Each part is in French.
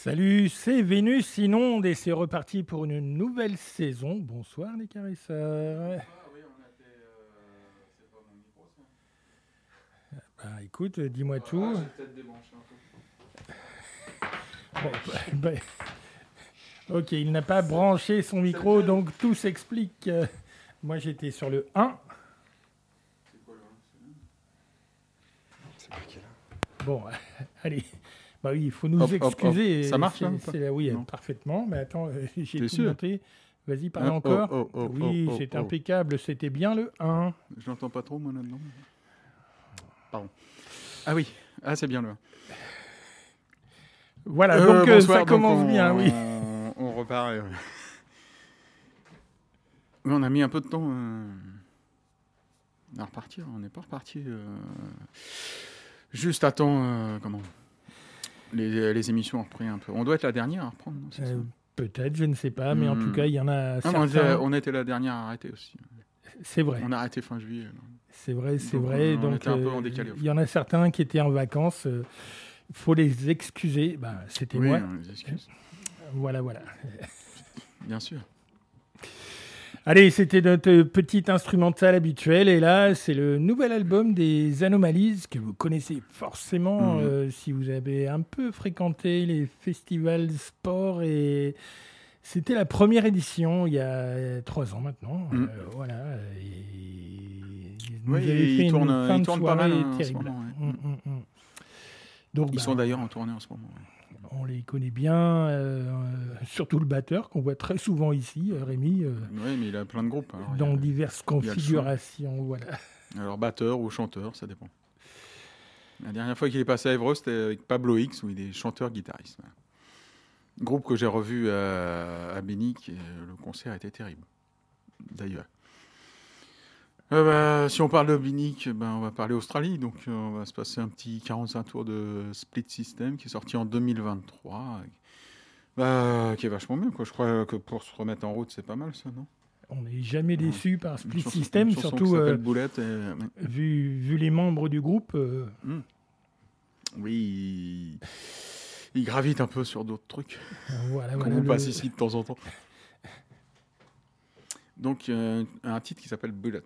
Salut, c'est Vénus Inonde et c'est reparti pour une nouvelle saison. Bonsoir les caresseurs. Oui, on a été. C'est pas mon micro, ça. Bah écoute, dis-moi tout. J'ai peut-être débranché un peu. Ok, il n'a pas branché son micro, donc tout s'explique. Moi j'étais sur le 1. C'est quoi là? C'est pas qui là? Bon, allez. Bah oui, il faut nous excuser. Ça marche là Oui, non. Parfaitement. Mais attends, j'ai T'es tout sûr monté. Vas-y, parle encore. Oui, c'est oh. impeccable. C'était bien le 1. Je n'entends pas trop, moi, là-dedans. Pardon. Ah oui, c'est bien là. Voilà, donc bonsoir, ça commence donc bien, oui. On repart. Oui, on a mis un peu de temps à repartir. On n'est pas reparti juste à temps. Comment les émissions ont repris un peu. On doit être la dernière à reprendre. Non, c'est ça peut-être, je ne sais pas, mais en tout cas, il y en a certains. On était la dernière à arrêter aussi. C'est vrai. On a arrêté fin juillet. C'est vrai. On Donc, était un peu en décalé. Il y en a certains qui étaient en vacances. Il faut les excuser. C'était moi. On les excuse. Voilà. Bien sûr. Allez, c'était notre petite instrumentale habituelle. Et là, c'est le nouvel album des Anomalies que vous connaissez forcément si vous avez un peu fréquenté les festivals sport. Et c'était la première édition il y a 3 ans maintenant. Voilà. Ils tournent pas mal en ce moment. Donc, ils sont d'ailleurs en tournée en ce moment. On les connaît bien, surtout le batteur qu'on voit très souvent ici, Rémi. Oui, mais il a plein de groupes. Alors, dans diverses configurations, voilà. Alors batteur ou chanteur, ça dépend. La dernière fois qu'il est passé à Évreux, c'était avec Pablo X, où il est chanteur-guitariste. Voilà. Groupe que j'ai revu à Bénic, et le concert était terrible. D'ailleurs. Si on parle de Bénic, on va parler Australie. Donc, on va se passer un petit 45 tours de Split System qui est sorti en 2023. Qui est vachement bien, quoi. Je crois que pour se remettre en route, c'est pas mal, ça, non? On n'est jamais déçu par Split System, surtout Boulette vu les membres du groupe. Oui, il gravite un peu sur d'autres trucs. Voilà, on passe ici de temps en temps. Donc, un titre qui s'appelle Bullet.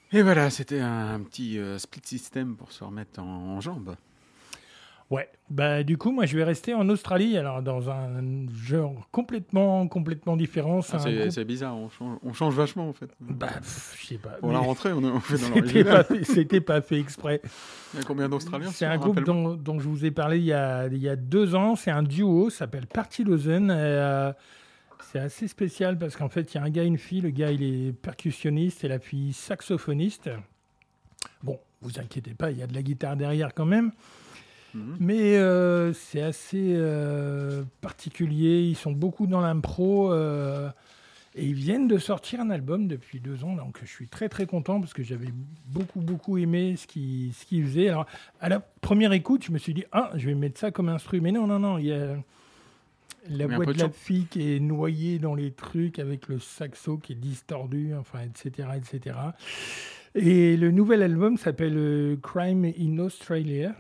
Et voilà, c'était un petit split system pour se remettre en jambes. Ouais, bah du coup, moi je vais rester en Australie, alors dans un genre complètement différent. C'est bizarre, on change vachement en fait. Je sais pas. Pour la rentrée, on fait dans l'original. C'était pas fait exprès. Il y a combien d'Australiens? C'est un groupe dont je vous ai parlé il y a 2 ans. C'est un duo, ça s'appelle Party Dozen. C'est assez spécial parce qu'en fait, il y a un gars et une fille. Le gars, il est percussionniste et la fille saxophoniste. Bon, vous inquiétez pas, il y a de la guitare derrière quand même. Mais c'est assez particulier. Ils sont beaucoup dans l'impro et ils viennent de sortir un album depuis 2 ans. Donc je suis très très content parce que j'avais beaucoup aimé ce qu'ils faisaient. Alors à la première écoute, je me suis dit je vais mettre ça comme instru. Mais non, il y a la voix de la fille qui est noyée dans les trucs avec le saxo qui est distordu, enfin etc. Et le nouvel album s'appelle Crime in Australia.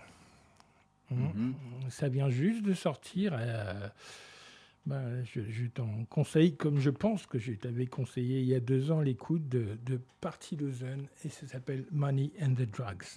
Ça vient juste de sortir. Je t'en conseille, comme je pense que je t'avais conseillé il y a 2 ans, l'écoute de Party Dozen, et ça s'appelle Money and the Drugs.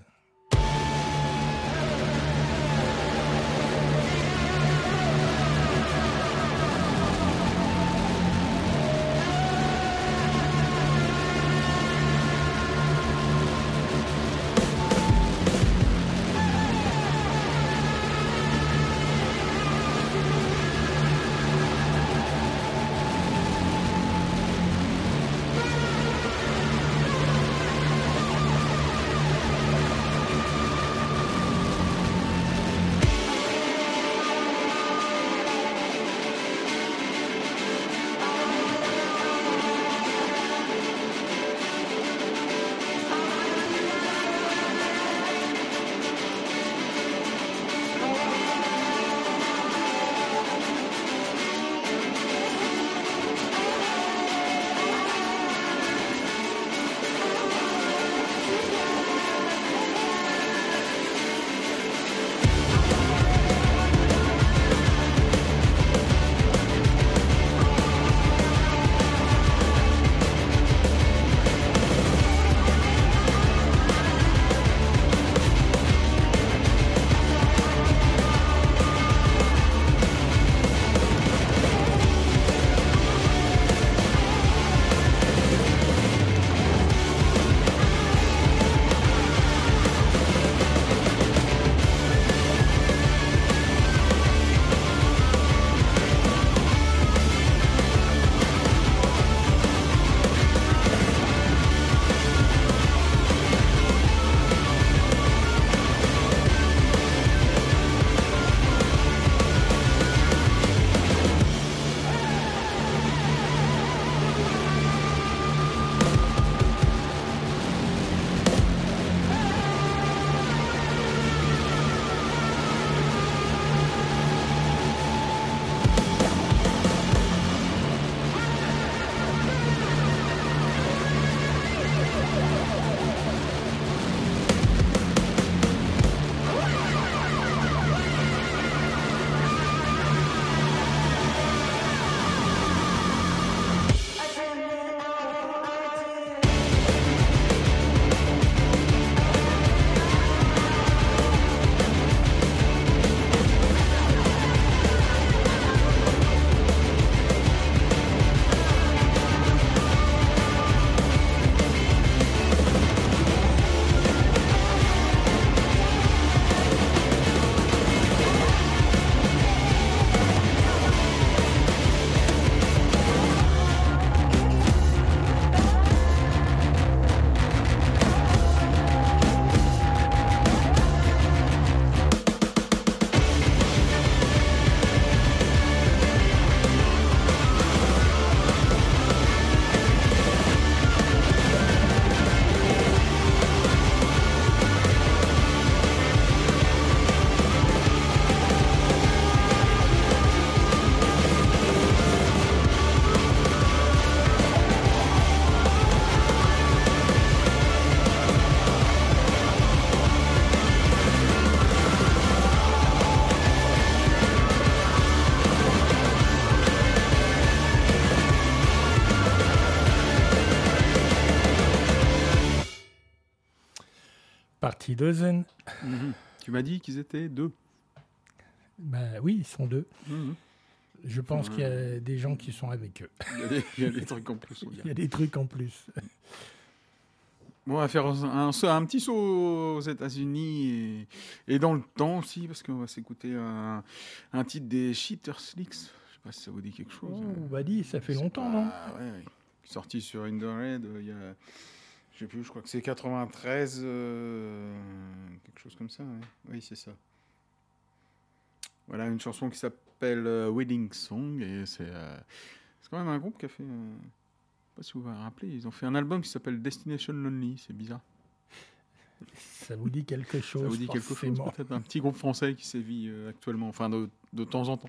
Partie Dozen. Tu m'as dit qu'ils étaient 2. Bah oui, ils sont 2. Je pense qu'il y a des gens qui sont avec eux. Il y a des trucs en plus. Il y a des trucs en plus. Bon, on va faire un petit saut aux États-Unis et dans le temps aussi, parce qu'on va s'écouter un titre des Cheater Slicks. Je sais pas si ça vous dit quelque chose. Bah dis, ça fait longtemps, non? Ouais. Sorti sur Underhead, il y a, je sais plus, je crois que c'est 93, quelque chose comme ça. Ouais. Oui, c'est ça. Voilà, une chanson qui s'appelle Wedding Song, et c'est quand même un groupe qui a fait... Je ne sais pas si vous vous rappelez, ils ont fait un album qui s'appelle Destination Lonely, c'est bizarre. Ça vous dit quelque chose? Ça vous dit quelque chose, peut-être un petit groupe français qui sévit actuellement, enfin de temps en temps.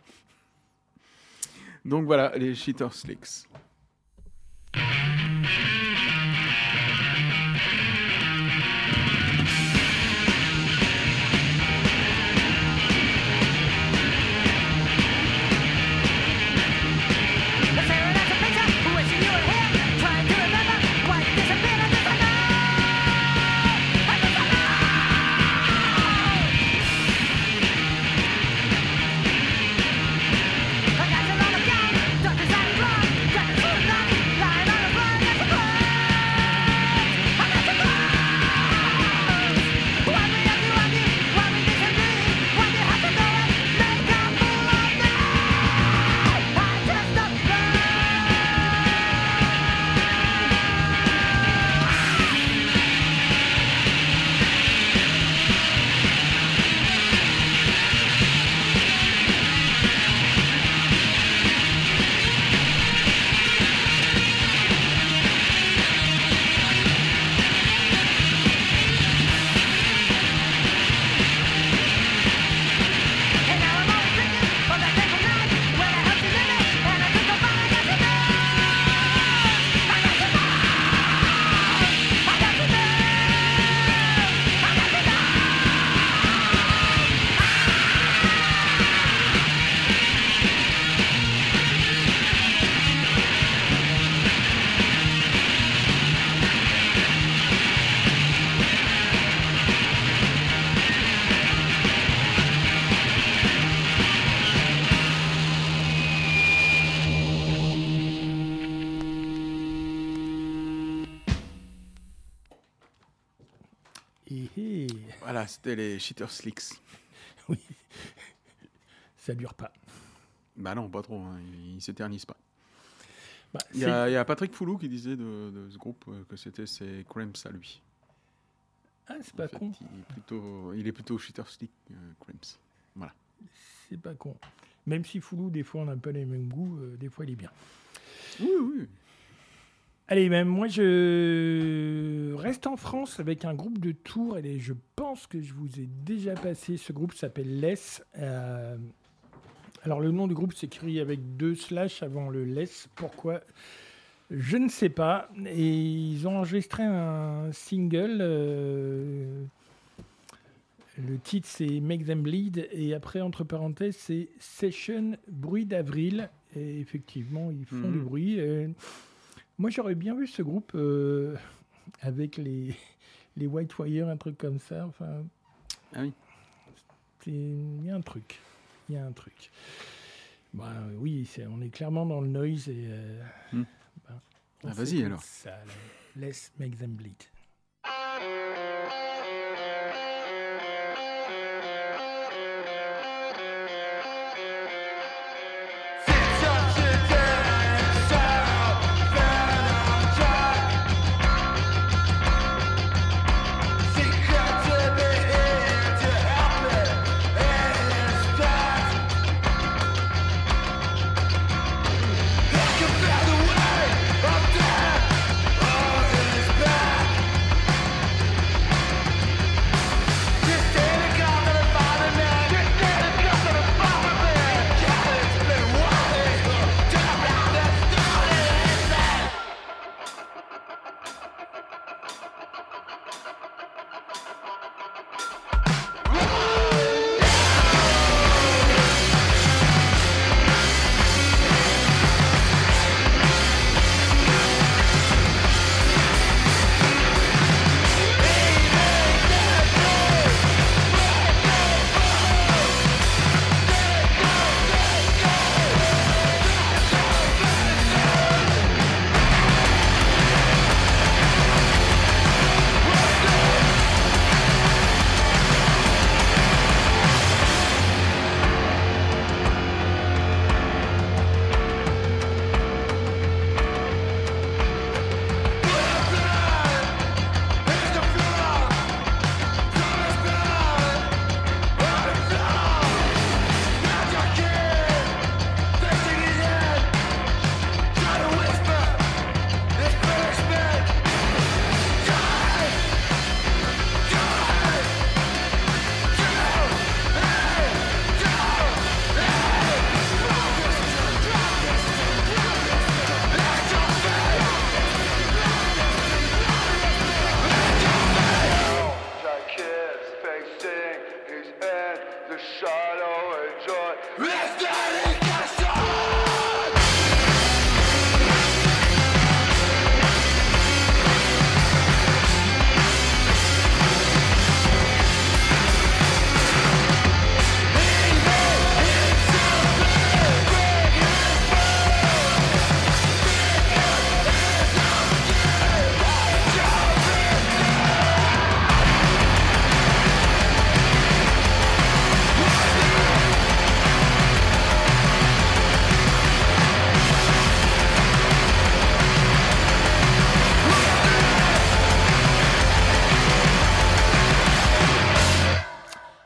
Donc voilà, les Cheater Slicks. Voilà, c'était les Cheater Slicks. Oui, ça dure pas. Bah non, pas trop, hein. Ils s'éternisent pas. Bah, il y a Patrick Foulou qui disait de ce groupe que c'était ses Cramps à lui. Ah, c'est pas con. Il est plutôt Cheater Slick Cramps. Voilà. C'est pas con. Même si Foulou, des fois, on n'a un peu les mêmes goûts, des fois, il est bien. Oui. Allez, même moi, je reste en France avec un groupe de Tours. Et je pense que je vous ai déjà passé. Ce groupe s'appelle Less. Alors, le nom du groupe s'écrit avec 2 slash avant le Less. Pourquoi ? Je ne sais pas. Et ils ont enregistré un single. Le titre, c'est Make Them Bleed. Et après, entre parenthèses, c'est Session Bruit d'Avril. Et effectivement, ils font du bruit. Moi, j'aurais bien vu ce groupe avec les White Wire, un truc comme ça. Enfin, ah oui. Il y a un truc. Bah, oui, on est clairement dans le noise. Et, vas-y alors. Ça, Let's Make Them Bleed. Back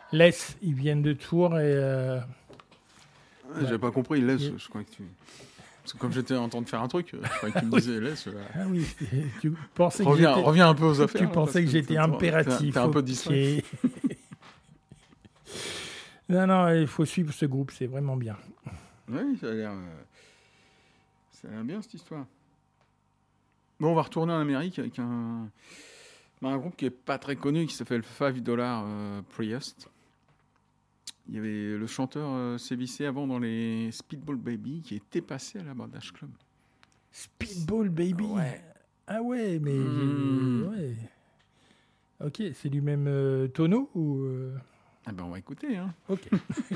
ils viennent de Tours et... J'avais pas compris, laisse, je crois que tu... Parce que comme j'étais en train de faire un truc, je croyais que tu me disais laisse. Ah oui, tu pensais que reviens un peu aux affaires. Tu pensais que j'étais impératif. T'es un peu distrait. Non, il faut suivre ce groupe, c'est vraiment bien. Oui, ça a l'air bien cette histoire. Bon, on va retourner en Amérique avec un groupe qui est pas très connu, qui s'appelle $5 Priest. Il y avait le chanteur sévissait avant dans les Speedball Baby qui était passé à la Bordage Club. Speedball Baby. Ouais. Ah ouais, mais ouais. Ok, c'est du même tonneau ou Ah ben on va écouter. Hein. Ok.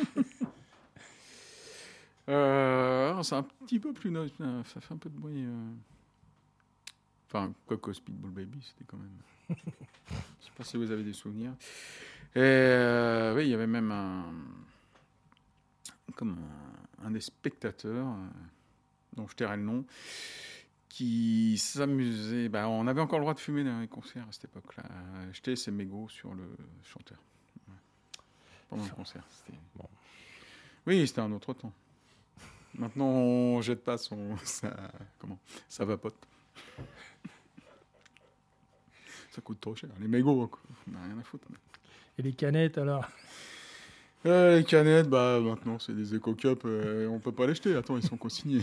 C'est un petit peu plus noise, ça fait un peu de bruit. Enfin, Coco Speedball Baby, c'était quand même. Je sais pas si vous avez des souvenirs. Et oui, il y avait même un des spectateurs, dont je tairai le nom, qui s'amusait. Bah, on avait encore le droit de fumer dans les concerts à cette époque-là. Jeter ses mégots sur le chanteur. Ouais. Pendant le concert. Bon. Oui, c'était un autre temps. Maintenant, on jette pas ça vapote. Ça coûte trop cher. Les mégots, on n'a rien à foutre. Et les canettes, alors Les canettes, bah maintenant, c'est des Eco-Cup. On peut pas les jeter. Attends, ils sont consignés.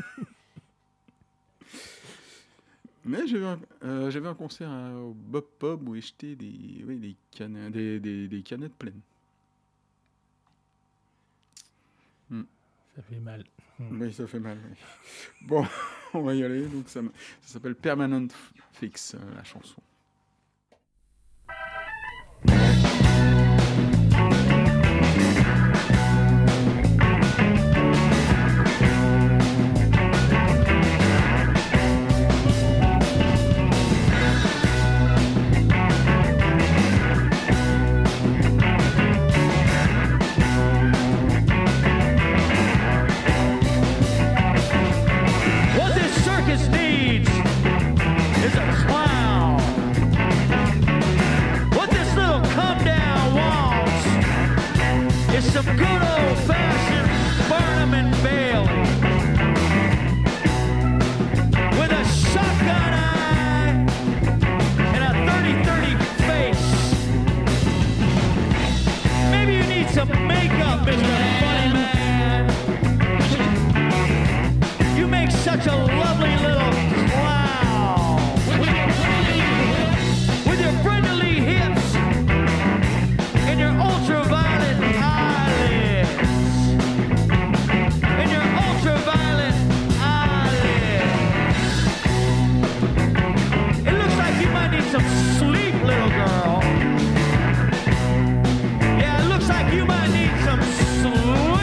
Mais j'avais un concert au Bob Pub où ils jetaient des canettes pleines. Ça fait mal. Oui, ça fait mal. Oui. Bon, on va y aller. Donc ça s'appelle Permanent Fix, la chanson. Some good old-fashioned Burnham and Bailey with a shotgun eye and a 30-30 face. Maybe you need some makeup, Mr. Funny Man. You make such a lovely little clown with your friendly hips and your ultraviolet eyes. Some sleep, little girl. Yeah, it looks like you might need some sleep.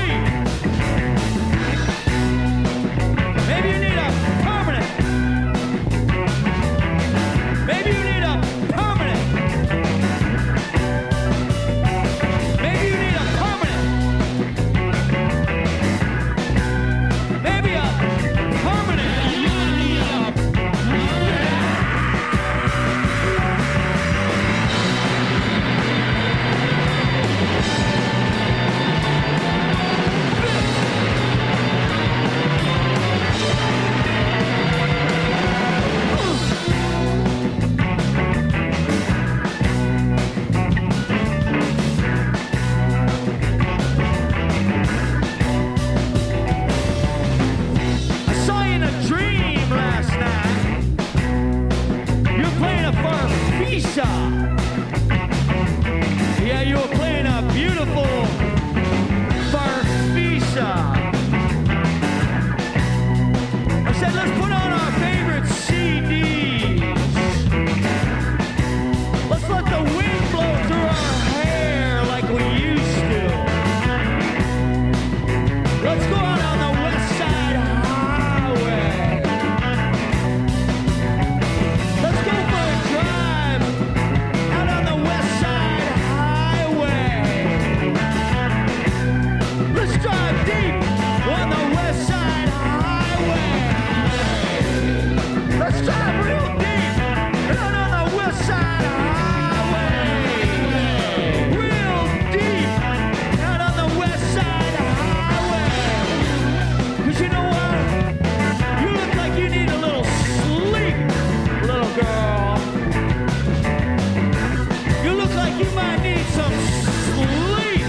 like you might need some sleep.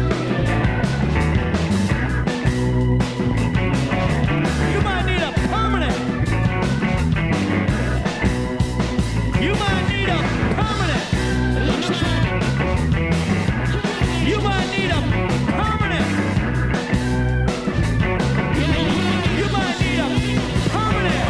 You might need a permanent. You might need a permanent. You might need a permanent. You might need a permanent.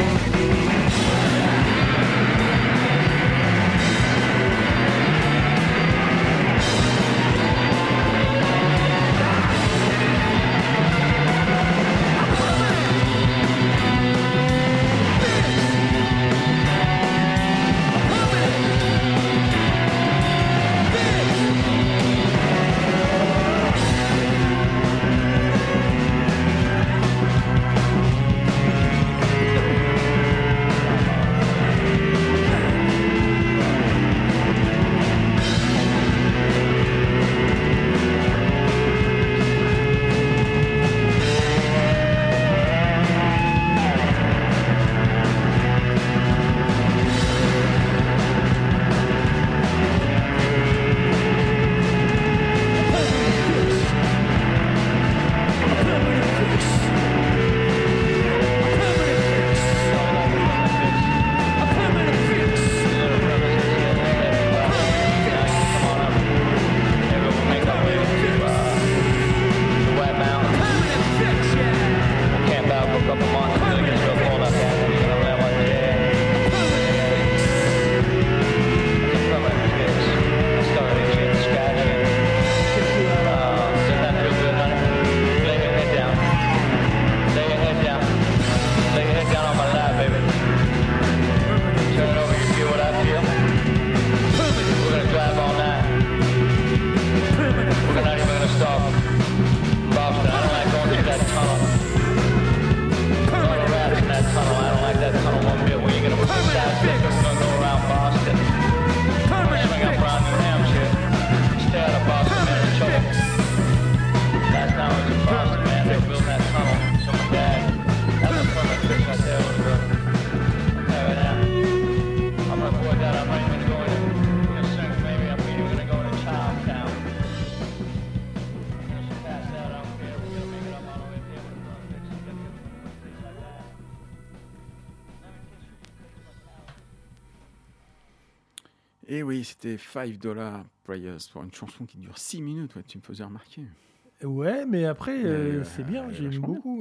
Et oui, c'était $5 Prayers pour une chanson qui dure 6 minutes, ouais, tu me faisais remarquer. Ouais, mais après, c'est bien, j'aime vachement beaucoup.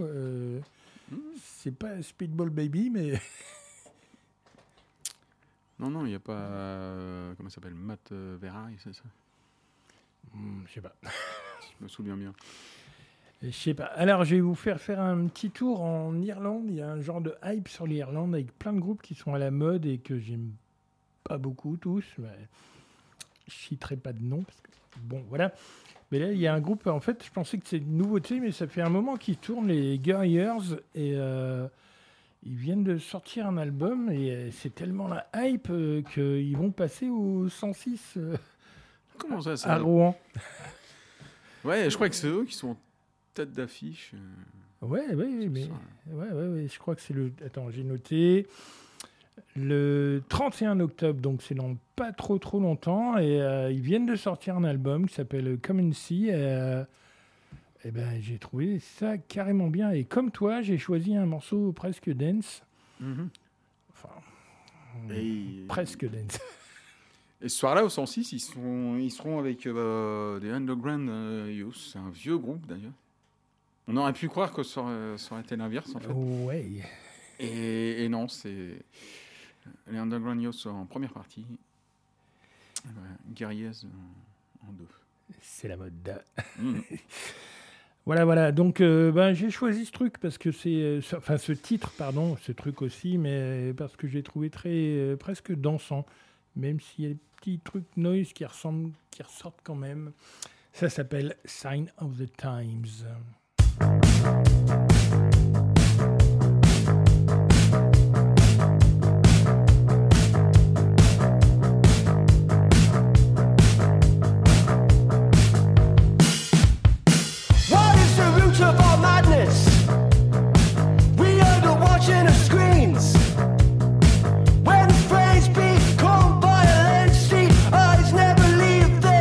C'est pas Speedball Baby, mais... Non, il n'y a pas... comment ça s'appelle, Matt Verhey, c'est ça? Je sais pas. Si je me souviens bien. Je sais pas. Alors, je vais vous faire un petit tour en Irlande. Il y a un genre de hype sur l'Irlande avec plein de groupes qui sont à la mode et que j'aime pas beaucoup tous. Mais je citerai pas de nom parce que bon, voilà. Mais là, il y a un groupe. En fait, je pensais que c'est une nouveauté, mais ça fait un moment qu'ils tournent, les Guerriers, et ils viennent de sortir un album et c'est tellement la hype qu'ils vont passer au 106 Comment ça, à Rouen. Ouais, je crois que c'est eux qui sont tête d'affiche. Ouais, mais ça. ouais, je crois que c'est le. Attends, j'ai noté le 31 octobre, donc c'est dans pas trop longtemps, et ils viennent de sortir un album qui s'appelle Come and See. Et ben, j'ai trouvé ça carrément bien. Et comme toi, j'ai choisi un morceau presque dance. Mm-hmm. Enfin, presque dance. Et ce soir-là, au 106, ils seront avec des Underground Youth. C'est un vieux groupe, d'ailleurs. On aurait pu croire que ça aurait été l'inverse, en fait. Ouais. Et non, c'est les Underground Youth en première partie. Guerriers en deux. C'est la mode. Voilà. Donc, j'ai choisi ce truc parce que ce titre, pardon, ce truc aussi, mais parce que j'ai trouvé très presque dansant, même s'il y a des petits trucs noise qui ressortent quand même. Ça s'appelle Sign of the Times. Of our madness, we are watching the screens. When the phrase become violent, see eyes never leave the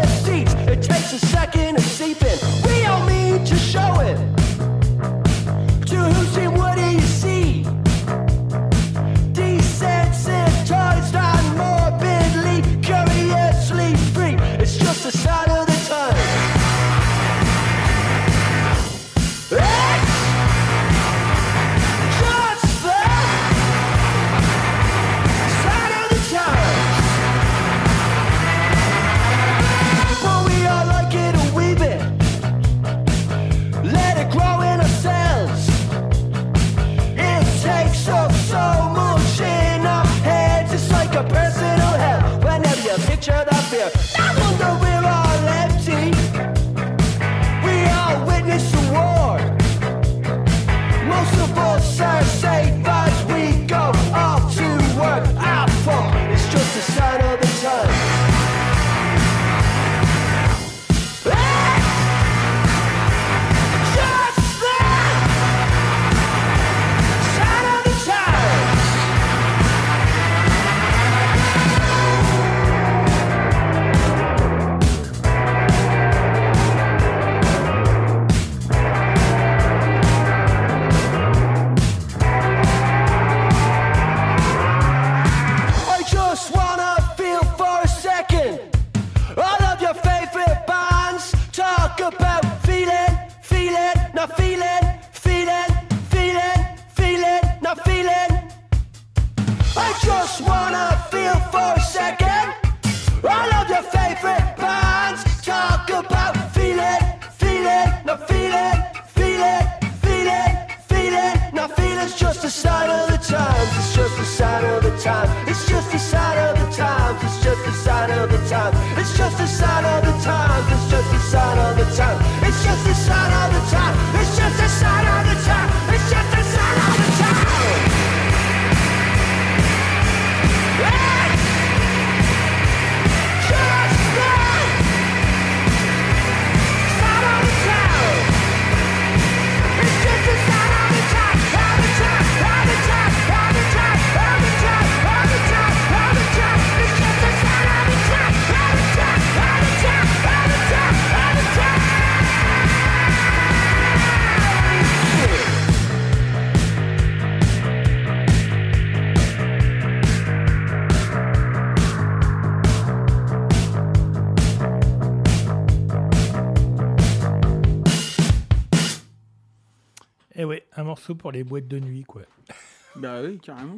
un morceau pour les boîtes de nuit, quoi. Bah oui, carrément.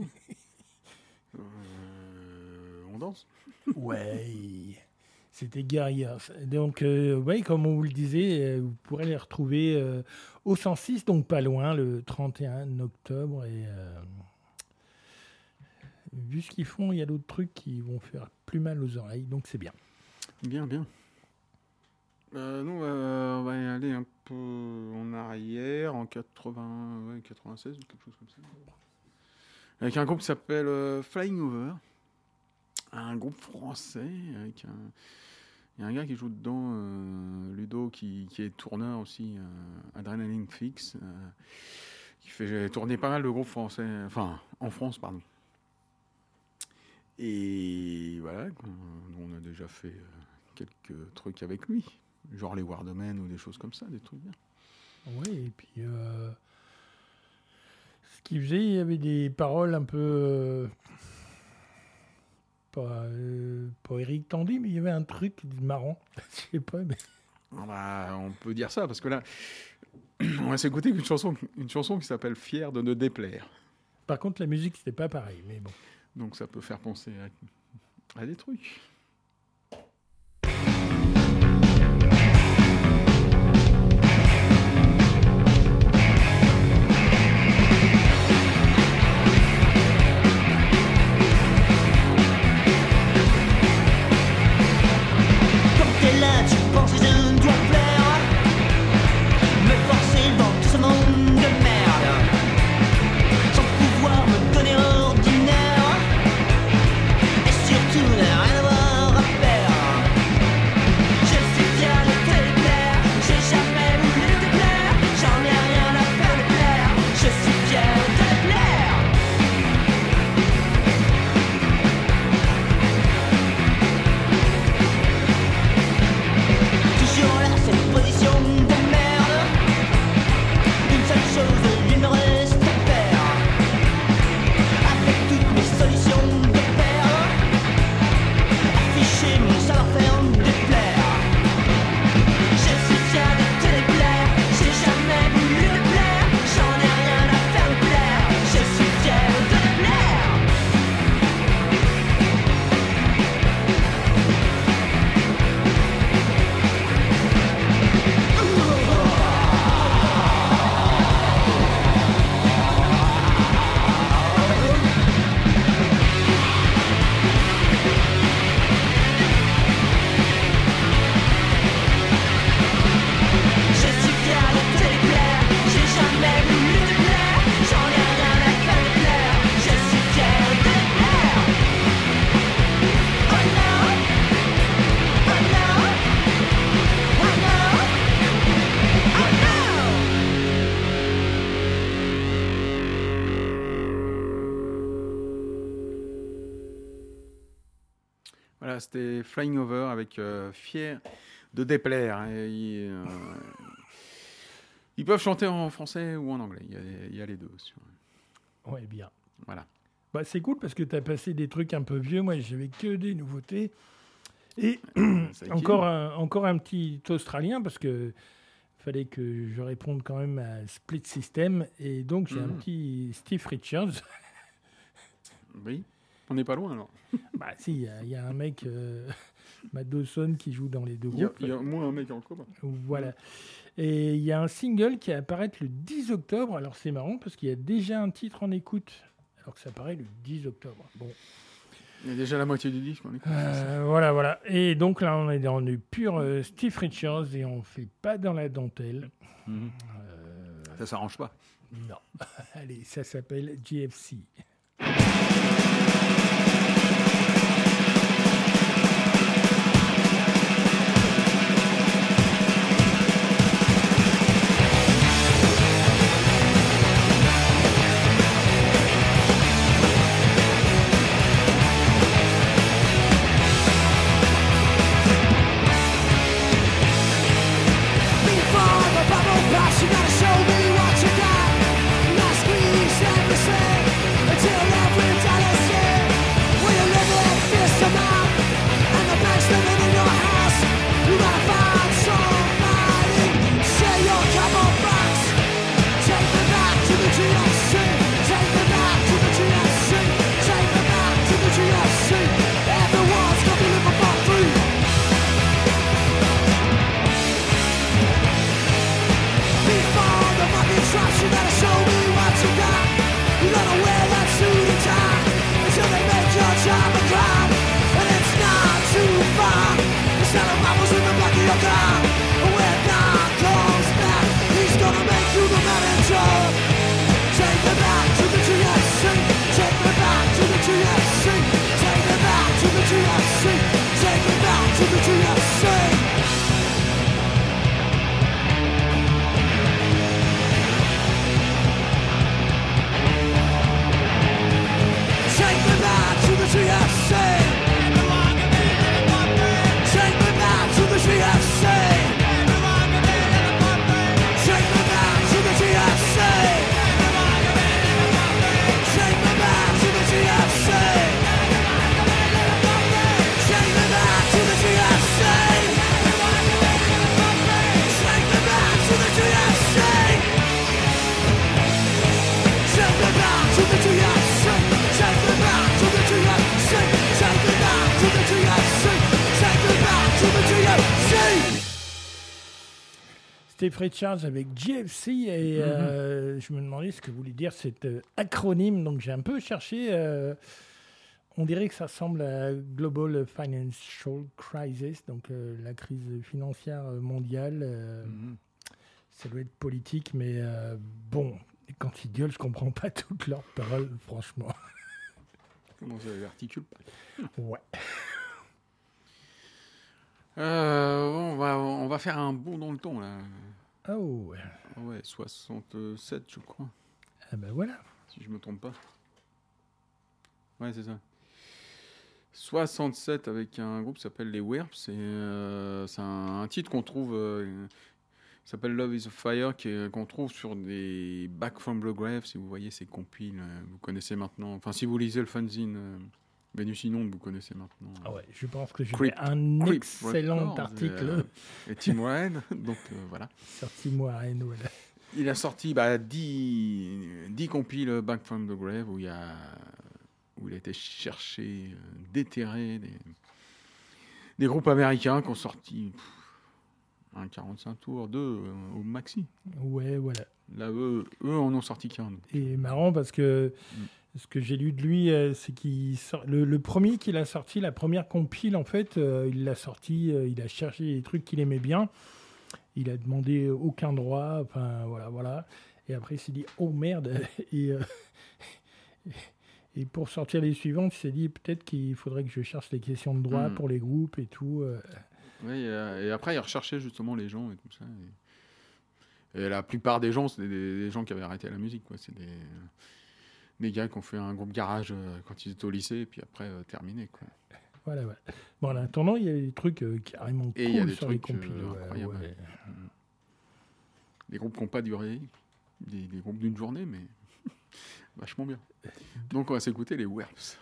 On danse. Ouais, c'était Guerrillas. Donc, ouais, comme on vous le disait, vous pourrez les retrouver au 106, donc pas loin, le 31 octobre. Et vu ce qu'ils font, il y a d'autres trucs qui vont faire plus mal aux oreilles, donc c'est bien. Bien. Nous, on va y aller un peu en arrière, en 96 ou quelque chose comme ça. Avec un groupe qui s'appelle Flying Over. Un groupe français. Il y a un gars qui joue dedans, Ludo, qui est tourneur aussi, Adrenaline Fix, qui fait tourner pas mal de groupes français, enfin, en France, pardon. Et voilà, on a déjà fait quelques trucs avec lui, genre les Wardomen ou des choses comme ça, des trucs bien. Oui, et puis ce qu'il faisait, il y avait des paroles un peu pas Eric Tandy, mais il y avait un truc marrant. Je sais pas, mais On peut dire ça parce que là, on va s'écouter une chanson qui s'appelle Fier de ne déplaire. Par contre, la musique c'était pas pareil, mais bon. Donc ça peut faire penser à des trucs. Voilà, c'était Flying Over avec Fier de déplaire. Et, ils peuvent chanter en français ou en anglais. Il y a les deux. Ouais, bien. Voilà. Bah, c'est cool parce que tu as passé des trucs un peu vieux. Moi, j'avais que des nouveautés. Et encore un petit Australien parce que fallait que je réponde quand même à Split System. Et donc, j'ai un petit Steve Richards. Oui, on n'est pas loin alors. Bah si, il y a un mec, Matt Dawson, qui joue dans les deux groupes. Il y a au moins un mec en commun. Voilà. Et il y a un single qui va apparaître le 10 octobre. Alors c'est marrant parce qu'il y a déjà un titre en écoute, alors que ça apparaît le 10 octobre. Bon. Il y a déjà la moitié du disque en écoute. Voilà. Et donc là, on est dans du pur Steve Richards et on fait pas dans la dentelle. Ça s'arrange pas. Non. Allez, ça s'appelle GFC. You gotta show me what you got. Not squeeze every say until C'était Free Charge avec GFC et je me demandais ce que voulait dire cet acronyme. Donc j'ai un peu cherché. On dirait que ça ressemble à Global Financial Crisis, donc la crise financière mondiale. Ça doit être politique, mais bon, quand ils gueulent, je comprends pas toutes leurs paroles, franchement. Comment ça, les articule pas? Ouais. On va faire un bond dans le temps, là. Oh, ouais. Ouais, 67, je crois, Ah ben voilà. si je me trompe pas. Ouais, c'est ça. 67 avec un groupe qui s'appelle les Werps. C'est un titre qu'on trouve, qui s'appelle Love is a Fire, qu'on trouve sur des Back from the Grave. Si vous voyez ces compiles, vous connaissez maintenant. Enfin, si vous lisez le fanzine Vénus Inonde, vous connaissez maintenant. Ah ouais, je pense que j'ai Creep- fait un Creep excellent Records, article et Tim Ryan. Donc voilà. sur Timo Arène, voilà. Il a sorti 10 compiles Back from the Grave où il a été chercher, déterrer des groupes américains qui ont sorti un 45 tours, 2 au maxi. Ouais, voilà. Là, eux en ont sorti qu'un. Et marrant parce que ce que j'ai lu de lui, c'est qu'il le premier qu'il a sorti, la première compile, en fait, il l'a sorti, il a cherché les trucs qu'il aimait bien. Il a demandé aucun droit, enfin voilà. Et après, il s'est dit, oh merde. Et pour sortir les suivantes, il s'est dit, peut-être qu'il faudrait que je cherche les questions de droit pour les groupes et tout. Oui, et après, il recherchait justement les gens et tout ça. Et la plupart des gens, c'est des gens qui avaient arrêté la musique, quoi. C'est des gars qui ont fait un groupe garage quand ils étaient au lycée, et puis après, terminé, quoi. Voilà. Bon, en attendant, il y a des trucs carrément Et il y a cool des sur trucs les compiles. incroyables. Ouais. Des groupes qui n'ont pas duré, des groupes d'une journée, mais vachement bien. Donc on va s'écouter les Werps.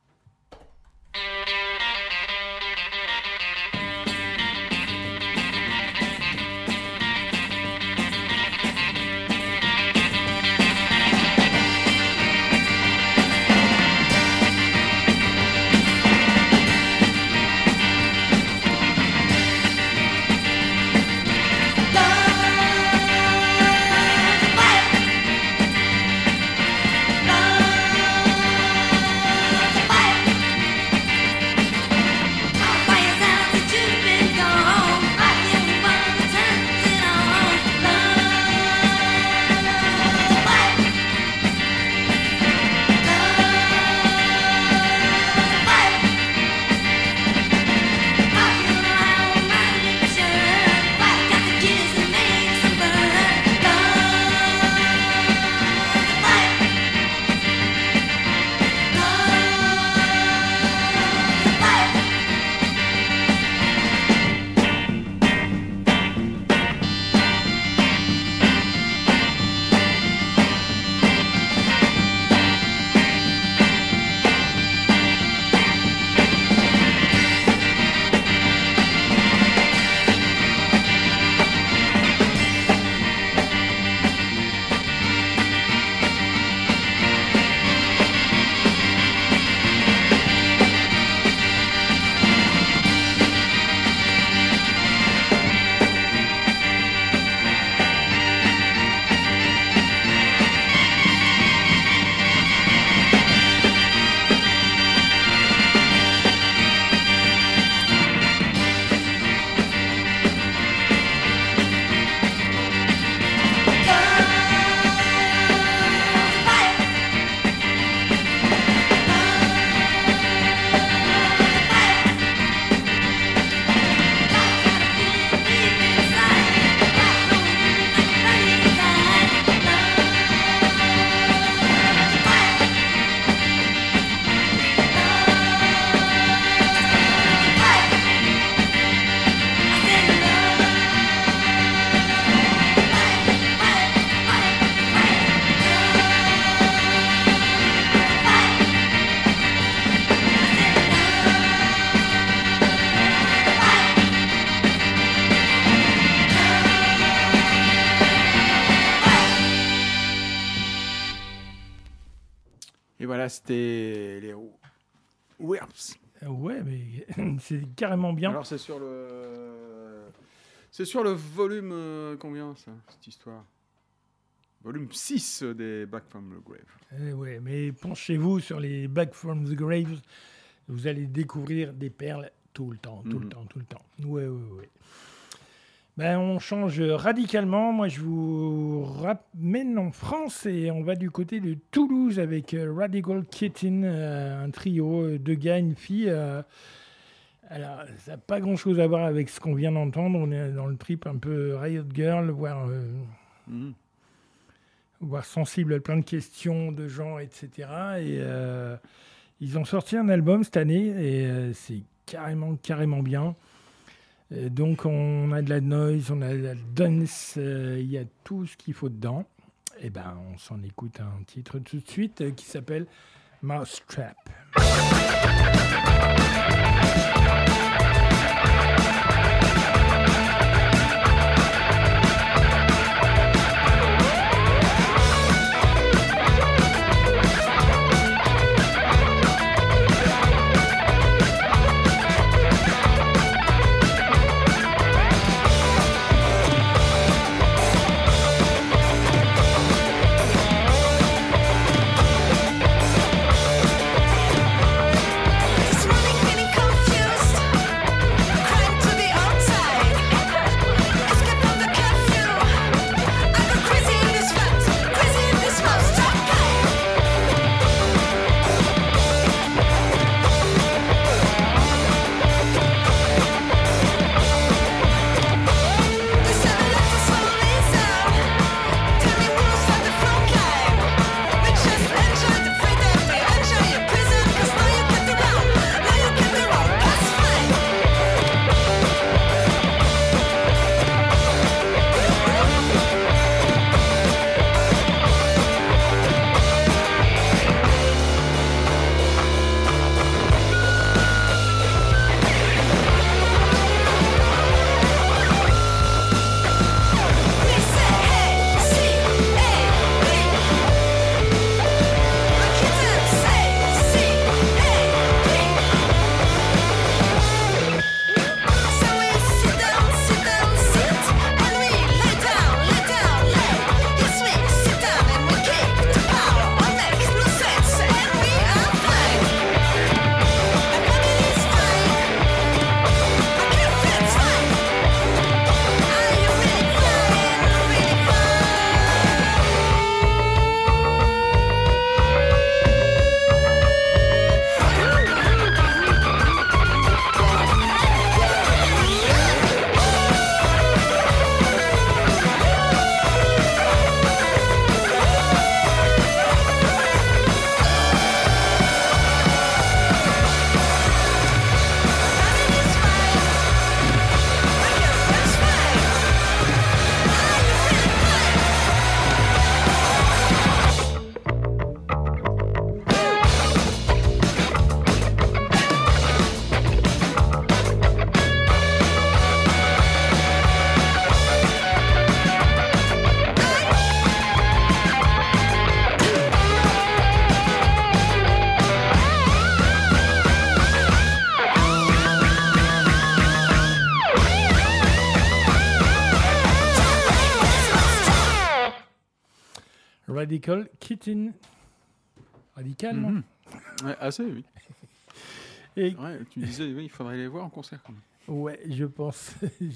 Voilà, c'était les Werps. Ouais, mais c'est carrément bien. Alors c'est C'est sur le volume combien, ça, cette histoire? Volume 6 des Back from the Grave. Ouais, mais penchez-vous sur les Back from the Grave, vous allez découvrir des perles tout le temps. Ouais. Ben, on change radicalement. Moi, je vous ramène en France et on va du côté de Toulouse avec Radical Kitten, un trio, 2 gars, une fille. Alors, ça n'a pas grand-chose à voir avec ce qu'on vient d'entendre. On est dans le trip un peu Riot Girl, voire sensible à plein de questions de gens, etc. Et ils ont sorti un album cette année et c'est carrément bien. Donc, on a de la noise, on a de la dance, il y a tout ce qu'il faut dedans. Et ben, on s'en écoute un titre tout de suite qui s'appelle Mousetrap. Radical Kitten. Radical, non? Ouais, assez, oui. Et... Ouais, tu disais, oui, il faudrait les voir en concert quand même. Ouais, je pense.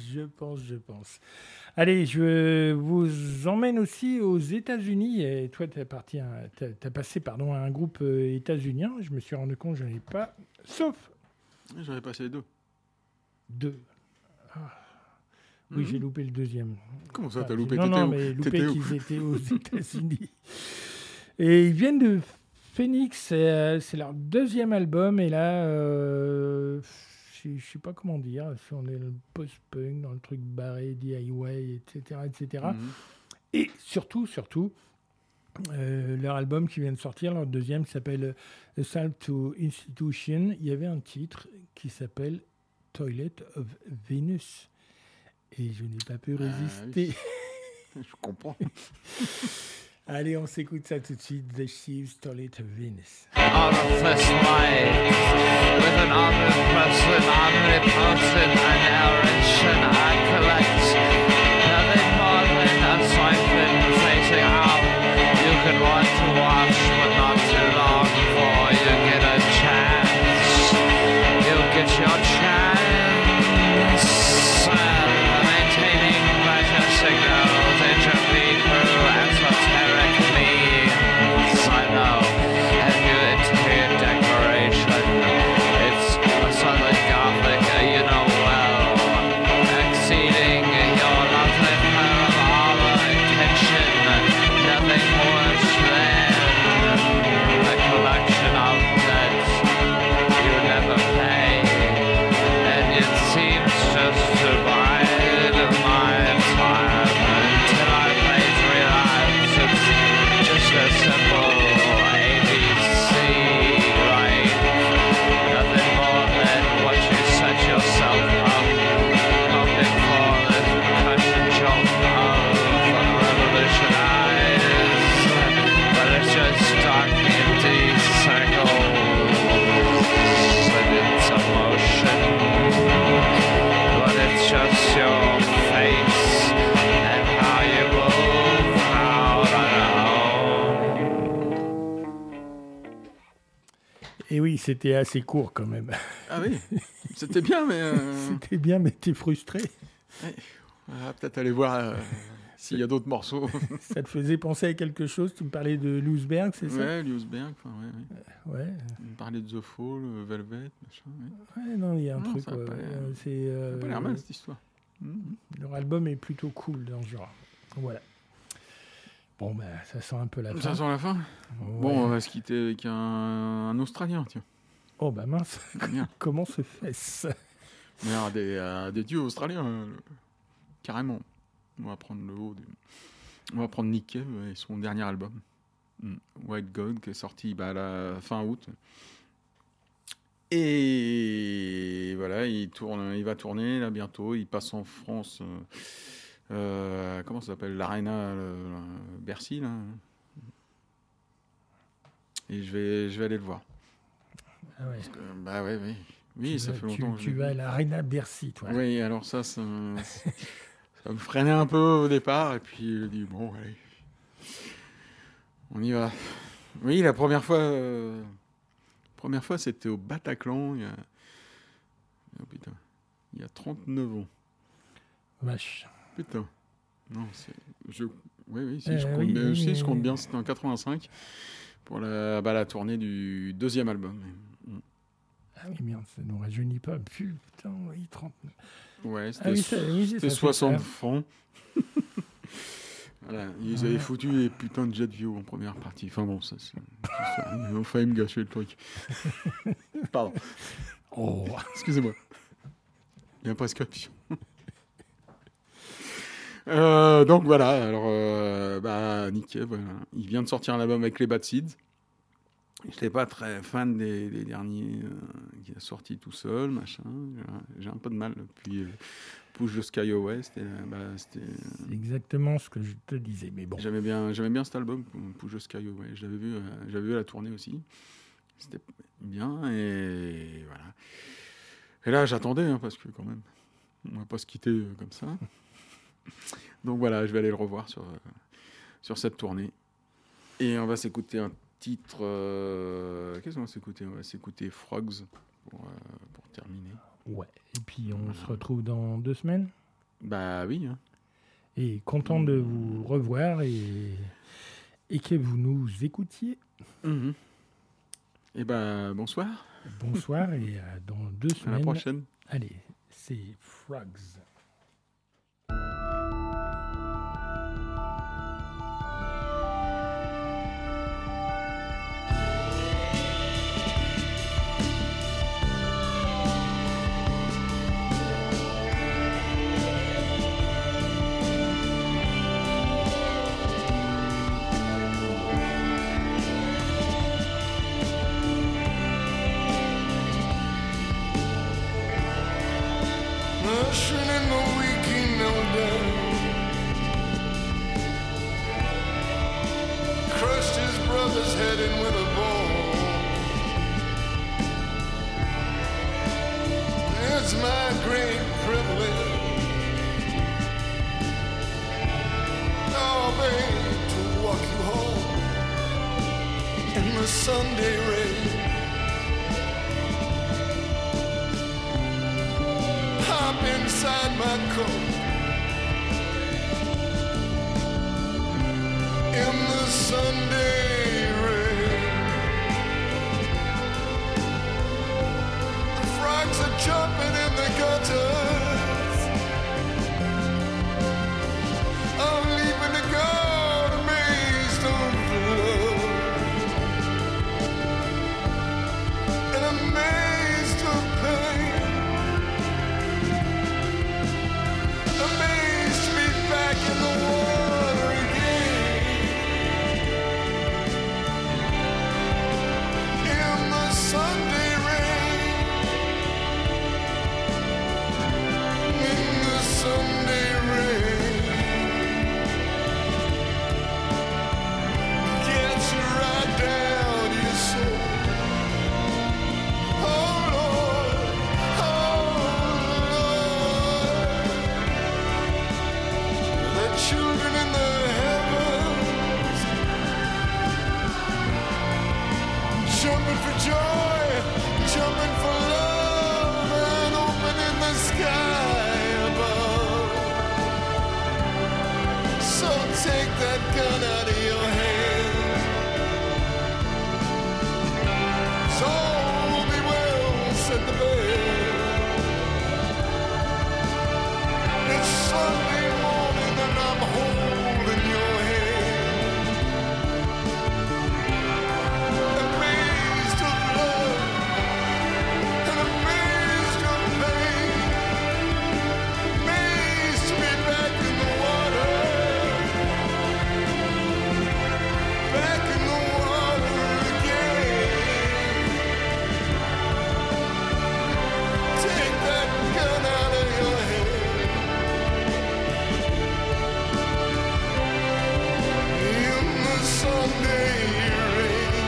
Allez, je vous emmène aussi aux États-Unis. Et toi, t'as passé à un groupe états-unien. Je me suis rendu compte que je n'en ai pas. Sauf. J'en ai passé 2. 2. Ah. Oui, j'ai loupé le deuxième. Comment ça, t'as loupé? Non, mais loupé qu'ils étaient aux États-Unis. Et ils viennent de Phoenix. C'est leur deuxième album. Et là, je ne sais pas comment dire. Si on est dans le post-punk, dans le truc barré, DIY, etc. Et surtout, leur album qui vient de sortir, leur deuxième, s'appelle Assault to Institution. Il y avait un titre qui s'appelle Toilet of Venus. Et je n'ai pas pu résister. Oui. Je comprends. Allez, on s'écoute ça tout de suite. The Thieves' Toilet of Venus. Orifice life with an omnipresent, omnipotent annihilation I collect. exceeding your lovely pair of armor intention. Nothing worse than a collection of debts you never pay, and it seems just to bide my time until I face relapse. It's just a simple ABC, right? Nothing more than what you set yourself up, hoping for this percussion jolt of revolutionize. But it's just dark, empty circles and it's a motion. But it's just your face and how you move out alone. Et oui, c'était assez court quand même. Ah oui, c'était bien, mais... C'était bien, mais t'es frustré. ouais. On va peut-être aller voir s'il y a d'autres morceaux. Ça te faisait penser à quelque chose? Tu me parlais de Lousberg, c'est ça? Ouais, Liusberg, enfin, ouais. Ouais. On me parlait de The Fall, Velvet, machin. Ouais. Ouais, non, il y a un Non, truc. ça a pas l'air- C'est, Ça a pas l'air mal, cette histoire. leur album est plutôt cool dans ce genre. Voilà. Bon, bah, ça sent un peu la fin. Ça sent la fin. Ouais. Bon, on va se quitter avec un Australien, tiens. Oh, bah mince. Bien. Comment se fait-ce? Mais des dieux australiens, carrément. On va prendre le haut. On va prendre Nick Cave et son dernier album, White God, qui est sorti à la fin août. Et voilà, il va tourner là bientôt. Il passe en France. Comment ça s'appelle? L'Arena Bercy, là. Et je vais aller le voir. Ah ouais. Bah ouais, oui. Oui, ça fait longtemps que je Tu l'ai vas à vu. l'Arena Bercy, toi. Oui, alors ça me freinait un peu au départ, et puis je dis bon, allez, on y va. Oui, la première fois, c'était au Bataclan, il y a 39 ans. Vache. Putain. Non, oui, si Oui, je compte bien, oui, si je compte oui. bien, c'était en 85 pour la tournée du deuxième album. Ah oui, merde, ça nous rajeunit pas. Putain, oui, 39. Ouais, Ah oui, c'était ça fait 60 ça. francs. Voilà, ils avaient foutu les putains de jet view en première partie. Enfin bon, ils ont failli me gâcher le truc. Pardon, Oh, excusez-moi. Il y a presque donc voilà, alors Nick Cave, voilà. Il vient de sortir un album avec les Bad Seeds. Je n'étais pas très fan des derniers qu'il a sorti tout seul, machin. J'ai un peu de mal. Puis Push the Sky Away, c'était c'est exactement ce que je te disais, mais bon. J'aimais bien cet album, Push the Sky Away. J'avais vu à la tournée aussi. C'était bien, et voilà. Et là, j'attendais, hein, parce que quand même, on va pas se quitter comme ça. Donc voilà, je vais aller le revoir sur cette tournée. Et on va s'écouter un titre... Qu'est-ce qu'on va s'écouter? On va s'écouter Frogs pour terminer. Ouais. Et puis on se retrouve dans 2 semaines. Bah oui. Hein. Et content de vous revoir et que vous nous écoutiez. Mm-hmm. Et ben bonsoir. Bonsoir et dans 2 À semaines. la prochaine. Allez, c'est Frogs. Rushing in the weekend down. Crushed his brother's head in with a ball. It's my great privilege, oh babe, to walk you home in the Sunday rain. Hop inside my coat in the Sunday rain. The frogs are jumping in the gutters. that gun out of your hand. So will be well, said the bell. It's Sunday morning and I'm holding your hand. Amazed of love and amazed of pain. Amazed to be back in the water. Back in the water again. Take that gun out of your head. In the Sunday rain,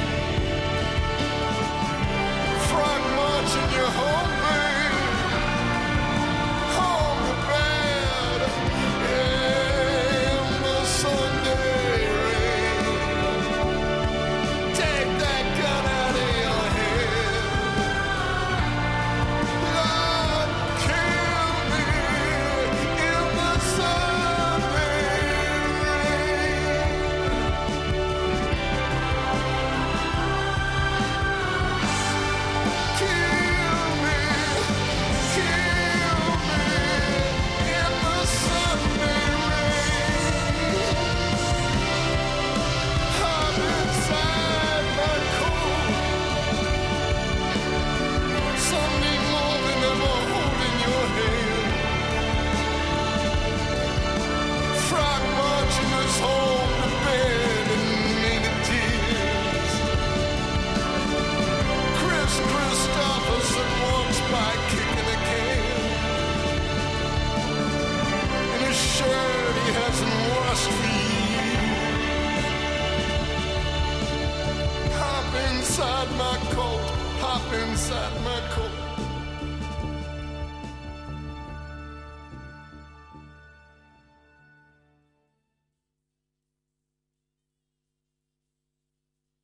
frog marching you home, babe, home to bed. In the Sunday rain, take that gun out of your head. Lord, kill me in the Sunday rain. Kill me in the Sunday rain. Hop inside my coat. Sunday morning, I'm holding your hand. Frog marching us home to bed and needed tears. Chris Christopherson walks by kicking a can. In a shirt he hasn't washed for years. Hop inside my coat, hop inside my coat.